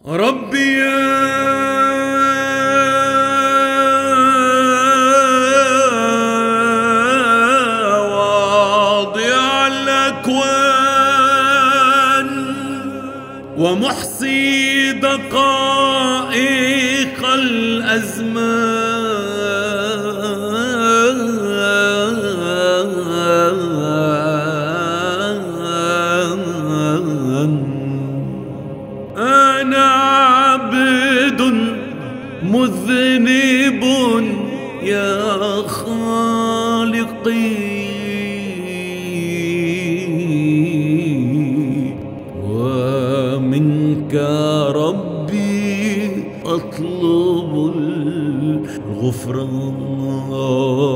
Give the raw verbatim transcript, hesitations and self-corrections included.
ربي يا واضع الأكوان ومحصي دقائق الأزمان، أنا عبد مذنب يا خالقي، ومنك ربي أطلب الغفران.